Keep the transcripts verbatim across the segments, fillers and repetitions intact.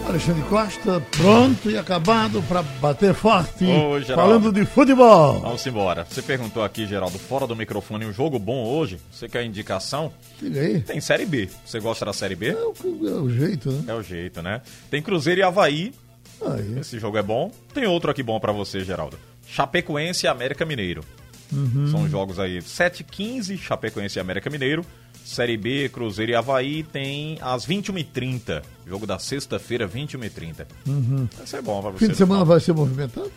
Alexandre Costa, pronto e acabado para bater forte, Ô, falando de futebol. Vamos embora. Você perguntou aqui, Geraldo, fora do microfone, um jogo bom hoje? Você quer indicação? Diga aí. Tem Série B. Você gosta da Série B? É o, é o jeito, né? É o jeito, né? Tem Cruzeiro e Avaí. Aí. Esse jogo é bom. Tem outro aqui bom pra você, Geraldo. Chapecoense e América Mineiro. Uhum. São jogos aí sete e quinze, Chapecoense e América Mineiro. Série B, Cruzeiro e Avaí tem às vinte e uma e trinta. Jogo da sexta-feira, vinte e uma e trinta. Uhum. Vai ser bom pra você. Fim de semana vai ser movimentado?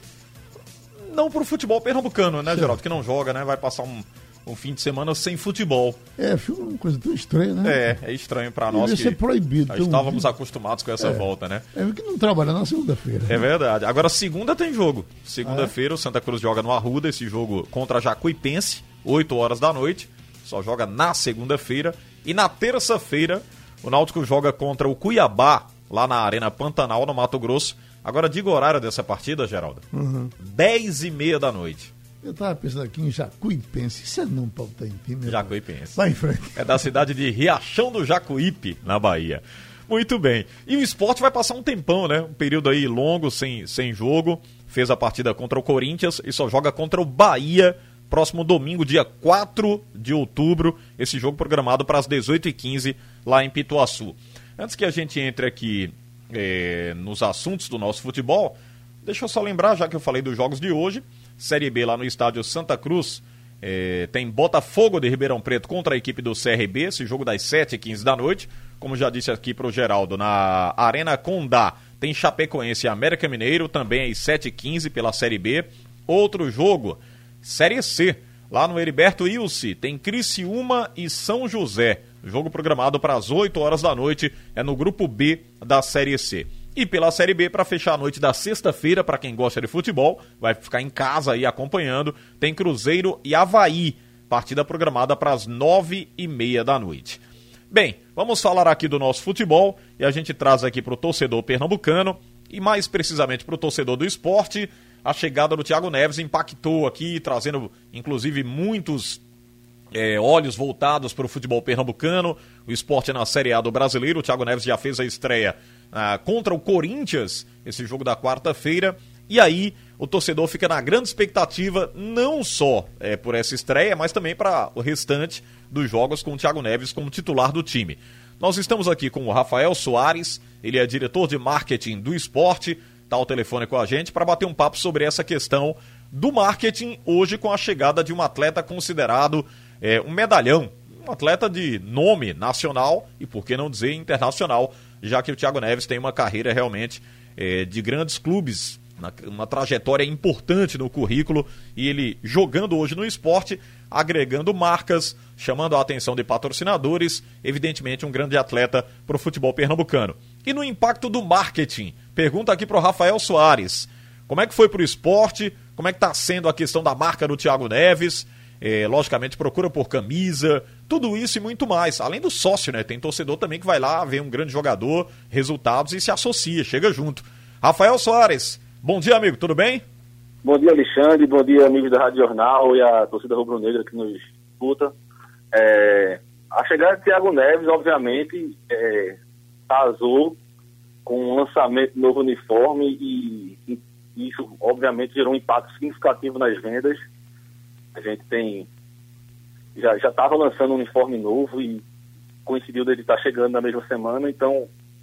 Não pro futebol pernambucano, né, Certo. Geraldo? Que não joga, né? Vai passar um, um fim de semana sem futebol. É, foi uma coisa tão estranha, né? É, é estranho pra nós Devia que ser proibido. já estávamos acostumados com essa É. volta, né? É que não trabalha na segunda-feira. É verdade. Agora, segunda tem jogo. Segunda-feira, o Santa Cruz joga no Arruda, esse jogo contra a Jacuipense, oito horas da noite. Só joga na segunda-feira. E na terça-feira, o Náutico joga contra o Cuiabá, lá na Arena Pantanal, no Mato Grosso. Agora, diga o horário dessa partida, Geraldo. Uhum. dez e meia da noite. Eu tava pensando aqui em Jacuipense. Isso é não pautar em time, meu. Jacuipense. Vai em frente. É da cidade de Riachão do Jacuípe, na Bahia. Muito bem. E o Sport vai passar um tempão, né? Um período aí longo, sem, sem jogo. Fez a partida contra o Corinthians e só joga contra o Bahia próximo domingo, dia quatro de outubro. Esse jogo programado para as dezoito e quinze lá em Pituaçu. Antes que a gente entre aqui é, nos assuntos do nosso futebol, deixa eu só lembrar, já que eu falei dos jogos de hoje, Série B lá no estádio Santa Cruz, é, tem Botafogo de Ribeirão Preto contra a equipe do C R B, esse jogo das sete e quinze da noite. Como já disse aqui pro Geraldo, na Arena Condá tem Chapecoense e América Mineiro, também às sete e quinze pela Série B. Outro jogo, Série C, lá no Heriberto Ilse, tem Criciúma e São José. Jogo programado para as oito horas da noite, é no grupo B da Série C. E pela Série B, para fechar a noite da sexta-feira, para quem gosta de futebol, vai ficar em casa aí acompanhando, tem Cruzeiro e Avaí, partida programada para as nove e meia da noite. Bem, vamos falar aqui do nosso futebol e a gente traz aqui para o torcedor pernambucano e mais precisamente para o torcedor do esporte. A chegada do Thiago Neves impactou aqui, trazendo inclusive muitos é, olhos voltados para o futebol pernambucano. O esporte na Série A do Brasileiro. O Thiago Neves já fez a estreia ah, contra o Corinthians, esse jogo da quarta-feira. E aí o torcedor fica na grande expectativa, não só é, por essa estreia, mas também para o restante dos jogos com o Thiago Neves como titular do time. Nós estamos aqui com o Rafael Soares, ele é diretor de marketing do esporte, está ao telefone com a gente para bater um papo sobre essa questão do marketing hoje com a chegada de um atleta considerado é, um medalhão, um atleta de nome nacional e por que não dizer internacional, já que o Thiago Neves tem uma carreira realmente é, de grandes clubes, uma trajetória importante no currículo e ele jogando hoje no esporte, agregando marcas, chamando a atenção de patrocinadores, evidentemente um grande atleta para o futebol pernambucano. E no impacto do marketing, pergunta aqui para o Rafael Soares, como é que foi para o esporte, como é que está sendo a questão da marca do Thiago Neves, é, logicamente procura por camisa, tudo isso e muito mais, além do sócio, né? Tem torcedor também que vai lá ver um grande jogador, resultados e se associa, chega junto. Rafael Soares, bom dia, amigo, tudo bem? Bom dia, Alexandre, bom dia, amigos da Rádio Jornal e a torcida rubro-negra que nos escuta. É, a chegada de Thiago Neves, obviamente, é, casou com o lançamento do novo uniforme e, e isso, obviamente, gerou um impacto significativo nas vendas. A gente tem... Já já estava lançando um uniforme novo e coincidiu dele estar chegando na mesma semana, então...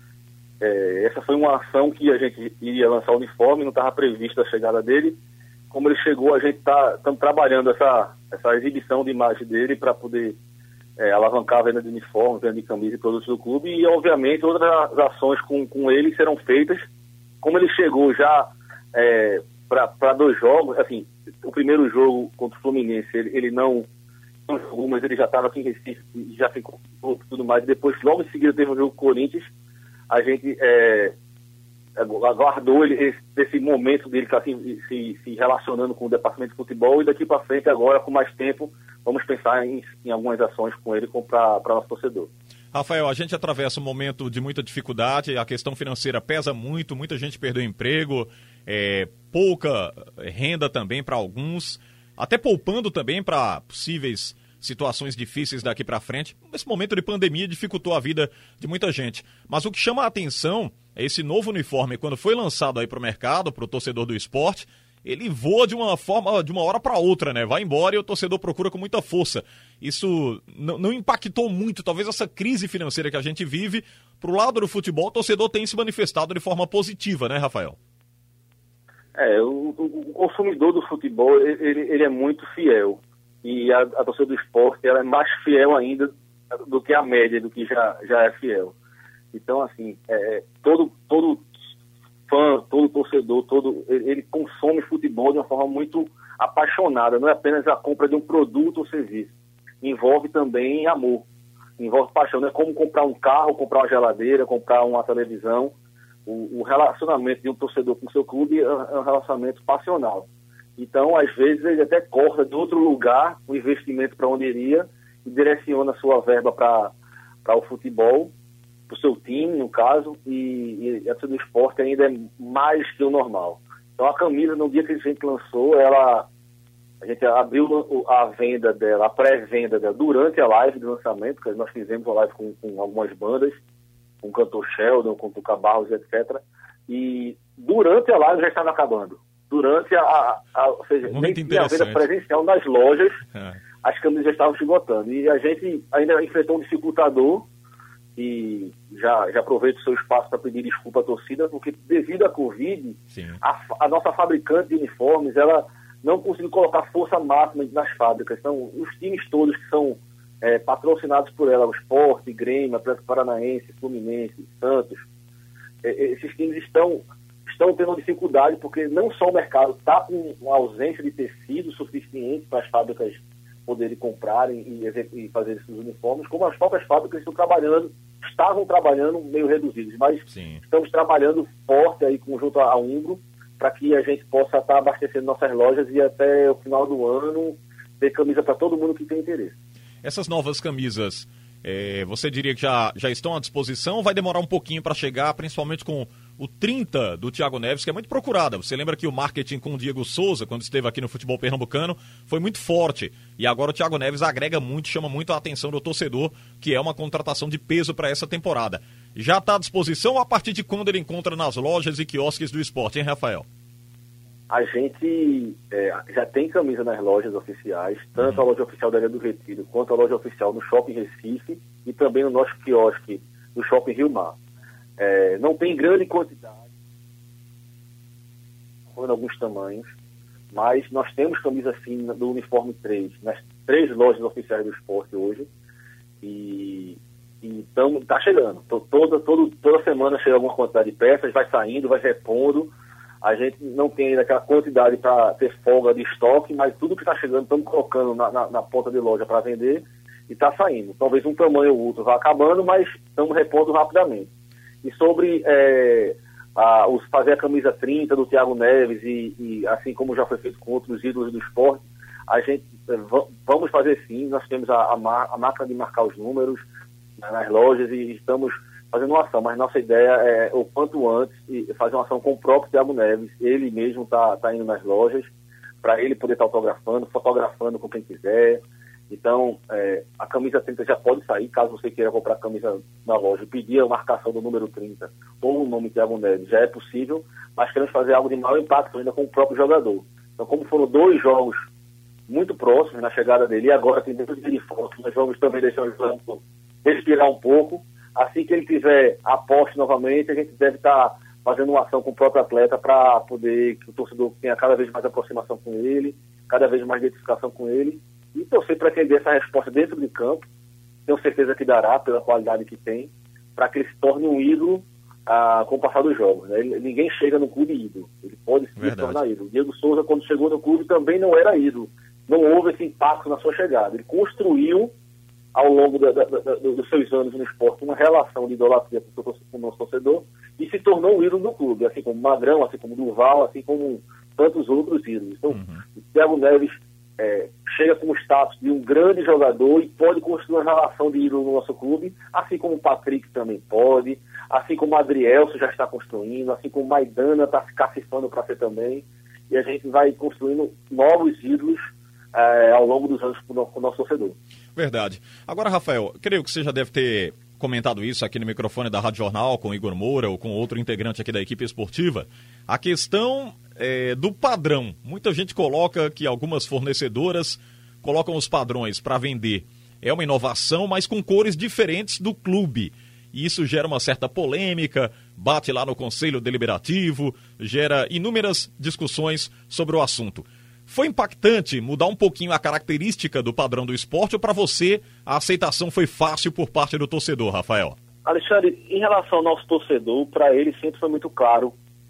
É, essa foi uma ação que a gente iria lançar o uniforme, não estava prevista a chegada dele. Como ele chegou, a gente está trabalhando essa, essa exibição de imagem dele para poder é, alavancar a venda de uniforme, venda de camisa e produtos do clube. E, obviamente, outras ações com, com ele serão feitas. Como ele chegou já é, para dois jogos, assim, o primeiro jogo contra o Fluminense, ele, ele não, não jogou, mas ele já estava aqui em Recife, já ficou tudo mais. E depois, logo em seguida, teve o jogo Corinthians. A gente é, aguardou ele, esse, esse momento dele tá, assim, se, se relacionando com o departamento de futebol e daqui para frente, agora, com mais tempo, vamos pensar em, em algumas ações com ele para nosso torcedor. Rafael, a gente atravessa um momento de muita dificuldade, a questão financeira pesa muito, muita gente perdeu emprego, é, pouca renda também para alguns, até poupando também para possíveis situações difíceis daqui para frente. Esse momento de pandemia dificultou a vida de muita gente. Mas o que chama a atenção esse novo uniforme, quando foi lançado aí para o mercado, para o torcedor do esporte, ele voa de uma forma, de uma hora para outra, né? Vai embora e o torcedor procura com muita força. Isso não, não impactou muito, talvez essa crise financeira que a gente vive, pro lado do futebol, o torcedor tem se manifestado de forma positiva, né, Rafael? É, o, o consumidor do futebol, ele, ele é muito fiel. E a, a torcida do esporte, ela é mais fiel ainda do que a média, do que já, já é fiel. Então, assim, é, todo, todo fã, todo torcedor, todo, ele, ele consome futebol de uma forma muito apaixonada. Não é apenas a compra de um produto ou serviço. Envolve também amor. Envolve paixão. Não é como comprar um carro, comprar uma geladeira, comprar uma televisão. O, o relacionamento de um torcedor com o seu clube é um relacionamento passional. Então, às vezes, ele até corta de outro lugar o investimento para onde iria e direciona a sua verba para o futebol, para o seu time, no caso, e, e a torcida do esporte ainda é mais que o normal. Então, a camisa, no dia que a gente lançou, ela, a gente abriu a venda dela, a pré-venda dela, durante a live de lançamento, porque nós fizemos uma live com, com algumas bandas, com o cantor Sheldon, com o Tuca Barros, etcétera. E durante a live já estava acabando. Durante a, a, a ou seja, nem tinha a venda presencial nas lojas, é. As camisas já estavam esgotando. E a gente ainda enfrentou um dificultador, e já, já aproveito o seu espaço para pedir desculpa à torcida, porque devido à Covid, a, a nossa fabricante de uniformes, ela não conseguiu colocar força máxima nas fábricas. Então, os times todos que são é, patrocinados por ela, o Sport, Grêmio, Atlético Paranaense, Fluminense, Santos, é, esses times estão, estão tendo dificuldade, porque não só o mercado está com uma ausência de tecido suficiente para as fábricas poderem comprarem e, e fazer esses uniformes, como as próprias fábricas estão trabalhando, estavam trabalhando meio reduzidos, mas Sim. estamos trabalhando forte aí junto à Umbro para que a gente possa estar abastecendo nossas lojas e até o final do ano ter camisa para todo mundo que tem interesse. Essas novas camisas, é, você diria que já, já estão à disposição ou vai demorar um pouquinho para chegar, principalmente com o trinta do Thiago Neves, que é muito procurada? Você lembra que o marketing com o Diego Souza, quando esteve aqui no futebol pernambucano, foi muito forte. E agora o Thiago Neves agrega muito, chama muito a atenção do torcedor, que é uma contratação de peso para essa temporada. Já está à disposição ou a partir de quando ele encontra nas lojas e quiosques do esporte, hein, Rafael? A gente é, já tem camisa nas lojas oficiais, tanto uhum. a loja oficial da Ilha do Retiro, quanto a loja oficial no Shopping Recife e também no nosso quiosque do Shopping Rio Mar. É, não tem grande quantidade, em alguns tamanhos, mas nós temos camisa fina do uniforme três, nas três lojas oficiais do esporte hoje, e está chegando. Toda, toda, toda semana chega alguma quantidade de peças, vai saindo, vai repondo. A gente não tem ainda aquela quantidade para ter folga de estoque, mas tudo que está chegando, estamos colocando na, na, na ponta de loja para vender e está saindo. Talvez um tamanho ou outro vá acabando, mas estamos repondo rapidamente. E sobre é, a, os, fazer a camisa trinta do Thiago Neves, e, e assim como já foi feito com outros ídolos do esporte, a gente é, vamos fazer sim. Nós temos a, a, mar, a máquina de marcar os números, né, nas lojas, e estamos fazendo uma ação, mas nossa ideia é o quanto antes fazer uma ação com o próprio Thiago Neves. Ele mesmo está tá indo nas lojas para ele poder estar tá autografando, fotografando com quem quiser. Então, é, a camisa trinta já pode sair, caso você queira comprar a camisa na loja e pedir a marcação do número trinta ou o nome Thiago Neves, já é possível, mas queremos fazer algo de maior impacto ainda com o próprio jogador. Então, como foram dois jogos muito próximos na chegada dele, e agora tem dois dias de foto, nós vamos também deixar o jogador respirar um pouco. Assim que ele tiver a posse novamente, a gente deve estar tá fazendo uma ação com o próprio atleta para poder que o torcedor tenha cada vez mais aproximação com ele, cada vez mais identificação com ele, e torcer para que ele dê essa resposta dentro de campo. Tenho certeza que dará, pela qualidade que tem, para que ele se torne um ídolo ah, com o passar dos jogos. Né? Ele, ninguém chega no clube ídolo, ele pode se tornar ídolo. Diego Souza, quando chegou no clube, também não era ídolo. Não houve esse impacto na sua chegada. Ele construiu, ao longo da, da, da, dos seus anos no esporte, uma relação de idolatria com o nosso torcedor, e se tornou um ídolo do clube, assim como Magrão, assim como Duval, assim como tantos outros ídolos. Então, uhum. o Thiago Neves é, chega com o status de um grande jogador e pode construir uma relação de ídolo no nosso clube, assim como o Patrick também pode, assim como o Adrielso já está construindo, assim como o Maidana está se cacifando para ser também, e a gente vai construindo novos ídolos é, ao longo dos anos com o nosso torcedor. Verdade. Agora, Rafael, creio que você já deve ter comentado isso aqui no microfone da Rádio Jornal com o Igor Moura ou com outro integrante aqui da equipe esportiva, a questão é, do padrão. Muita gente coloca que algumas fornecedoras colocam os padrões para vender. É uma inovação, mas com cores diferentes do clube. E isso gera uma certa polêmica, bate lá no Conselho Deliberativo, gera inúmeras discussões sobre o assunto. Foi impactante mudar um pouquinho a característica do padrão do esporte ou para você a aceitação foi fácil por parte do torcedor, Rafael? Alexandre, em relação ao nosso torcedor, para ele sempre foi muito claro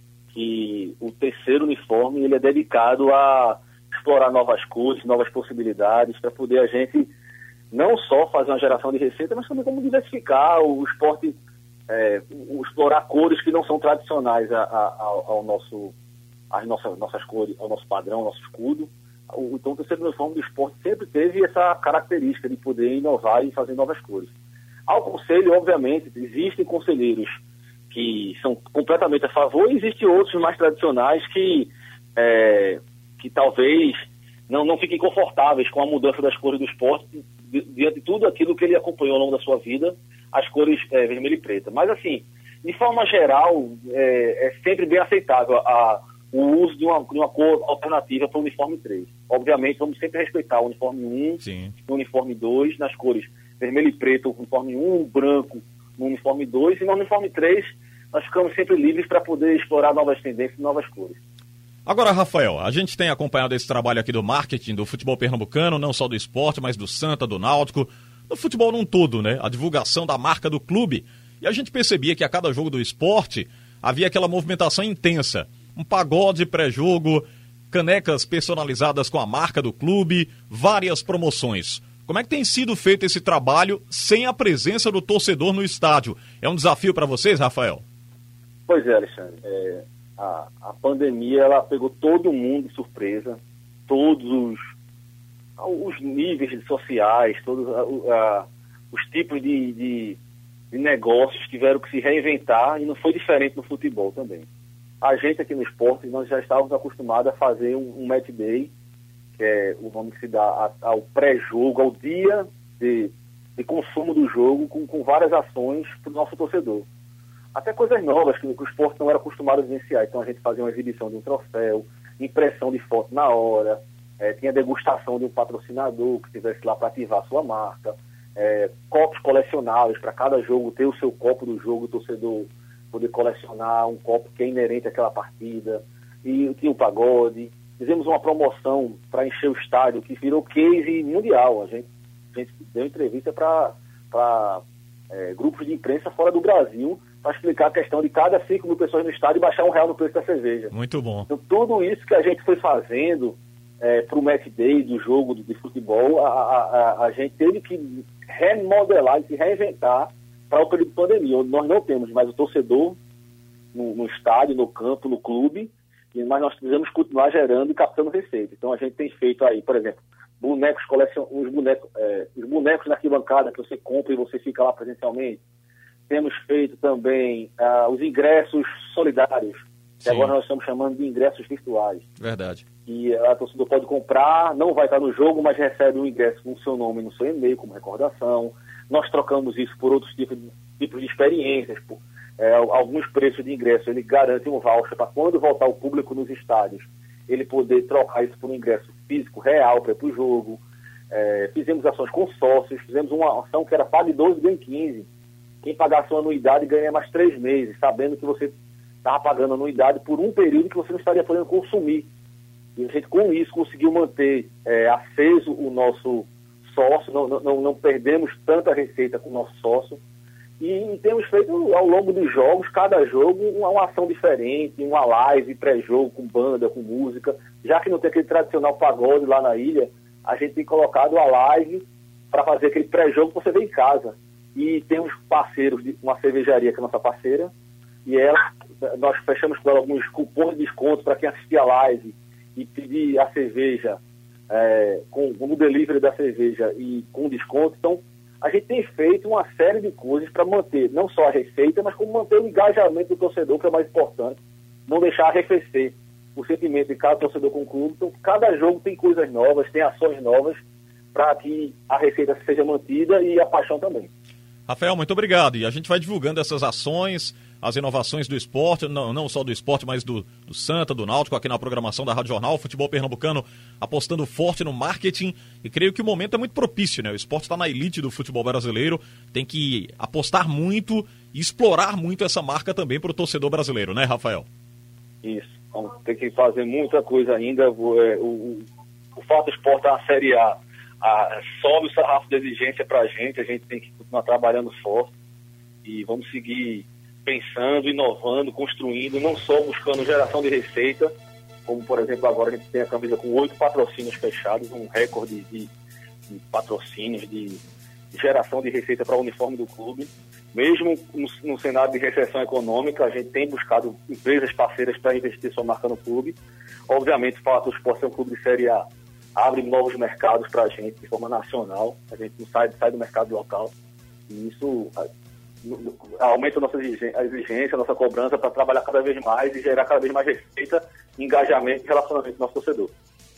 que o terceiro uniforme ele é dedicado a explorar novas cores, novas possibilidades, para poder a gente não só fazer uma geração de receita, mas também como diversificar o esporte, é, o explorar cores que não são tradicionais a, a, ao, ao nosso, às nossas, nossas cores, ao nosso padrão, ao nosso escudo. O, então o terceiro uniforme do esporte sempre teve essa característica de poder inovar e fazer novas cores. Ao conselho, obviamente, existem conselheiros que são completamente a favor e existem outros mais tradicionais que, é, que talvez não, não fiquem confortáveis com a mudança das cores do esporte diante de tudo aquilo que ele acompanhou ao longo da sua vida, as cores é, vermelho e preta. Mas, assim, de forma geral, é, é sempre bem aceitável a, o uso de uma, de uma cor alternativa para o uniforme três. Obviamente, vamos sempre respeitar o uniforme um, Sim. o uniforme dois, nas cores vermelho e preto, o uniforme um, branco no uniforme dois, e no uniforme três nós ficamos sempre livres para poder explorar novas tendências e novas cores. Agora, Rafael, a gente tem acompanhado esse trabalho aqui do marketing do futebol pernambucano, não só do esporte, mas do Santa, do Náutico, do futebol num todo, né? A divulgação da marca do clube. E a gente percebia que a cada jogo do esporte havia aquela movimentação intensa. Um pagode pré-jogo, canecas personalizadas com a marca do clube, várias promoções. Como é que tem sido feito esse trabalho sem a presença do torcedor no estádio? É um desafio para vocês, Rafael? Pois é, Alexandre. É... A, a pandemia, ela pegou todo mundo de surpresa, todos os, os níveis sociais, todos a, a, os tipos de, de, de negócios tiveram que se reinventar e não foi diferente no futebol também. A gente aqui no esporte, nós já estávamos acostumados a fazer um, um match day, que é o nome que se dá a, ao pré-jogo, ao dia de, de consumo do jogo, com, com várias ações para o nosso torcedor. Até coisas novas que, que o esporte não era acostumado a vivenciar. Então a gente fazia uma exibição de um troféu, impressão de foto na hora, é, tinha degustação de um patrocinador que estivesse lá para ativar a sua marca, é, copos colecionáveis para cada jogo, ter o seu copo do jogo, o torcedor poder colecionar um copo que é inerente àquela partida, e tinha o pagode. Fizemos uma promoção para encher o estádio que virou case mundial. A gente, a gente deu entrevista para é, grupos de imprensa fora do Brasil, para explicar a questão de cada cinco mil pessoas no estádio e baixar um real no preço da cerveja. Muito bom. Então, tudo isso que a gente foi fazendo é, para o match day do jogo de, de futebol, a, a, a gente teve que remodelar e se reinventar para o período de pandemia, onde nós não temos mais o torcedor no, no estádio, no campo, no clube, mas nós precisamos continuar gerando e captando receita. Então, a gente tem feito aí, por exemplo, bonecos colecion... os, bonecos, é, os bonecos na arquibancada que você compra e você fica lá presencialmente. Temos feito também uh, os ingressos solidários, que Sim. agora nós estamos chamando de ingressos virtuais. Verdade. E a torcedor pode comprar, não vai estar no jogo, mas recebe um ingresso com o seu nome no seu e-mail, como recordação. Nós trocamos isso por outros tipos de, tipos de experiências. Por, é, alguns preços de ingresso, ele garante um voucher para quando voltar o público nos estádios, ele poder trocar isso por um ingresso físico real para ir para o jogo. É, fizemos ações com sócios, fizemos uma ação que era pague doze, ganhe quinze. Quem pagasse uma anuidade ganha mais três meses, sabendo que você estava pagando anuidade por um período que você não estaria podendo consumir. E a gente, com isso, conseguiu manter é, aceso o nosso sócio, não, não, não perdemos tanta receita com o nosso sócio. E, e temos feito, ao longo dos jogos, cada jogo, uma, uma ação diferente, uma live, pré-jogo, com banda, com música. Já que não tem aquele tradicional pagode lá na ilha, a gente tem colocado a live para fazer aquele pré-jogo que você vê em casa. E temos parceiros, de uma cervejaria que é nossa parceira, e ela, nós fechamos com ela alguns cupons de desconto para quem assistir a live e pedir a cerveja, é, com, com o delivery da cerveja e com desconto. Então, a gente tem feito uma série de coisas para manter não só a receita, mas como manter o engajamento do torcedor, que é mais importante, não deixar arrefecer o sentimento de cada torcedor com o clube. Então, cada jogo tem coisas novas, tem ações novas, para que a receita seja mantida e a paixão também. Rafael, muito obrigado. E a gente vai divulgando essas ações, as inovações do esporte, não, não só do esporte, mas do, do Santa, do Náutico, aqui na programação da Rádio Jornal. O futebol pernambucano apostando forte no marketing. E creio que o momento é muito propício, né? O esporte está na elite do futebol brasileiro. Tem que apostar muito e explorar muito essa marca também para o torcedor brasileiro, né, Rafael? Isso. Vamos ter que fazer muita coisa ainda. O, é, o, o fato do esporte estar na Série A, a, sobe o sarrafo de exigência para a gente. A gente tem que continuar trabalhando forte. E vamos seguir pensando, inovando, construindo, não só buscando geração de receita, como, por exemplo, agora a gente tem a camisa com oito patrocínios fechados, um recorde de, de patrocínios, de, de geração de receita para o uniforme do clube. Mesmo no, no cenário de recessão econômica, a gente tem buscado empresas parceiras para investir sua marca no clube. Obviamente, o fato do esporte ser um clube de Série A abre novos mercados para a gente de forma nacional. A gente não sai, sai do mercado local. E isso aumenta a nossa exigência, a nossa cobrança para trabalhar cada vez mais e gerar cada vez mais receita, engajamento e relacionamento do nosso torcedor.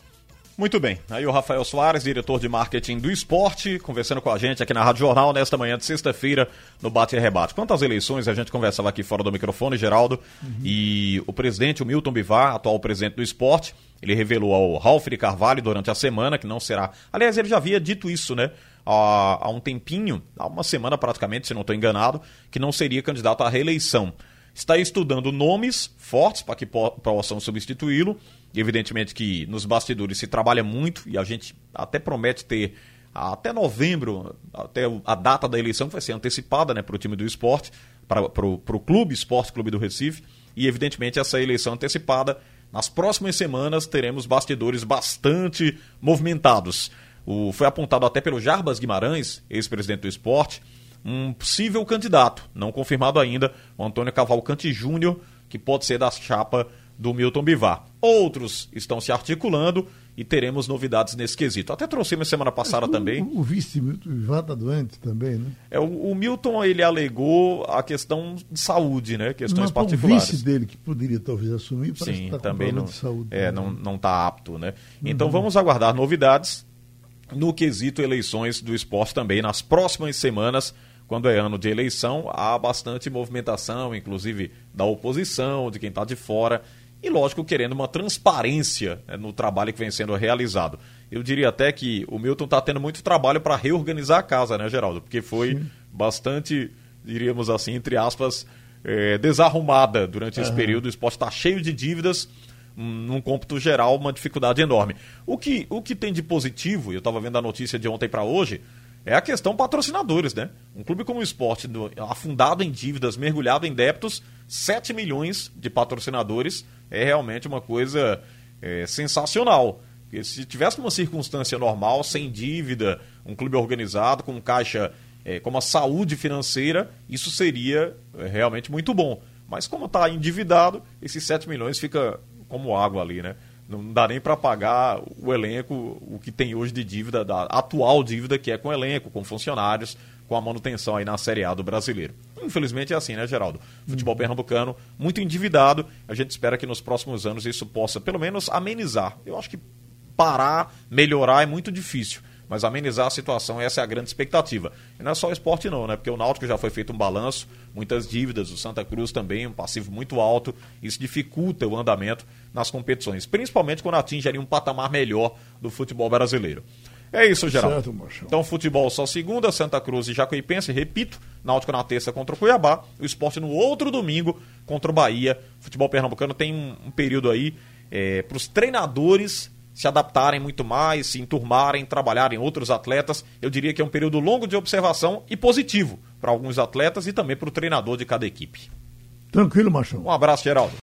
Muito bem, aí o Rafael Soares, diretor de marketing do esporte, conversando com a gente aqui na Rádio Jornal nesta manhã de sexta-feira no Bate e Rebate. Quanto às eleições, a gente conversava aqui fora do microfone, Geraldo, uhum. e o presidente, o Milton Bivar, atual presidente do esporte, ele revelou ao Ralf de Carvalho durante a semana que não será... Aliás, ele já havia dito isso, né? Há, há um tempinho, há uma semana praticamente, se não estou enganado, que não seria candidato à reeleição. Está estudando nomes fortes para que possam substituí-lo. Evidentemente que nos bastidores se trabalha muito e a gente até promete ter até novembro, até a data da eleição que vai ser antecipada, né, para o time do esporte, para o Clube Esporte Clube do Recife. E evidentemente essa eleição antecipada, nas próximas semanas teremos bastidores bastante movimentados. O, foi apontado até pelo Jarbas Guimarães, ex-presidente do esporte, um possível candidato, não confirmado ainda, o Antônio Cavalcante Júnior, que pode ser da chapa do Milton Bivar. Outros estão se articulando e teremos novidades nesse quesito. Até trouxemos semana passada o, também. O, o vice Milton Bivar está doente também, né? É, o, o Milton, ele alegou a questão de saúde, né? Questões Mas, particulares. O vice dele, que poderia talvez assumir, parece Sim, que tá também não, de saúde. É, não, não está apto, né? Então uhum. vamos aguardar novidades no quesito eleições do esporte também nas próximas semanas. Quando é ano de eleição, há bastante movimentação, inclusive da oposição, de quem está de fora, e lógico, querendo uma transparência, né, no trabalho que vem sendo realizado. Eu diria até que o Milton está tendo muito trabalho para reorganizar a casa, né, Geraldo? Porque foi Sim. bastante, diríamos assim, entre aspas, é, desarrumada durante esse uhum. período. O esporte está cheio de dívidas, num cômputo geral, uma dificuldade enorme. O que, o que tem de positivo, eu estava vendo a notícia de ontem para hoje, é a questão patrocinadores, né? Um clube como o esporte, do, afundado em dívidas, mergulhado em débitos, sete milhões de patrocinadores, é realmente uma coisa é, sensacional. Porque se tivesse uma circunstância normal, sem dívida, um clube organizado, com caixa, é, com uma saúde financeira, isso seria é, realmente muito bom. Mas como está endividado, esses sete milhões fica como água ali, né? Não dá nem para pagar o elenco, o que tem hoje de dívida, da atual dívida que é com o elenco, com funcionários, com a manutenção aí na Série A do Brasileiro. Infelizmente é assim, né, Geraldo? Futebol uhum. pernambucano muito endividado. A gente espera que nos próximos anos isso possa, pelo menos, amenizar. Eu acho que parar, melhorar é muito difícil, mas amenizar a situação, essa é a grande expectativa. E não é só o esporte não, né? Porque o Náutico já foi feito um balanço, muitas dívidas, o Santa Cruz também, um passivo muito alto, isso dificulta o andamento nas competições, principalmente quando atinge ali um patamar melhor do futebol brasileiro. É isso, Geraldo. Certo, então, futebol só segunda, Santa Cruz e Jacuipense, repito, Náutico na terça contra o Cuiabá, o esporte no outro domingo contra o Bahia. Futebol pernambucano tem um, um período aí é, para os treinadores se adaptarem muito mais, se enturmarem, trabalharem outros atletas. Eu diria que é um período longo de observação e positivo para alguns atletas e também para o treinador de cada equipe. Tranquilo, Machão. Um abraço, Geraldo.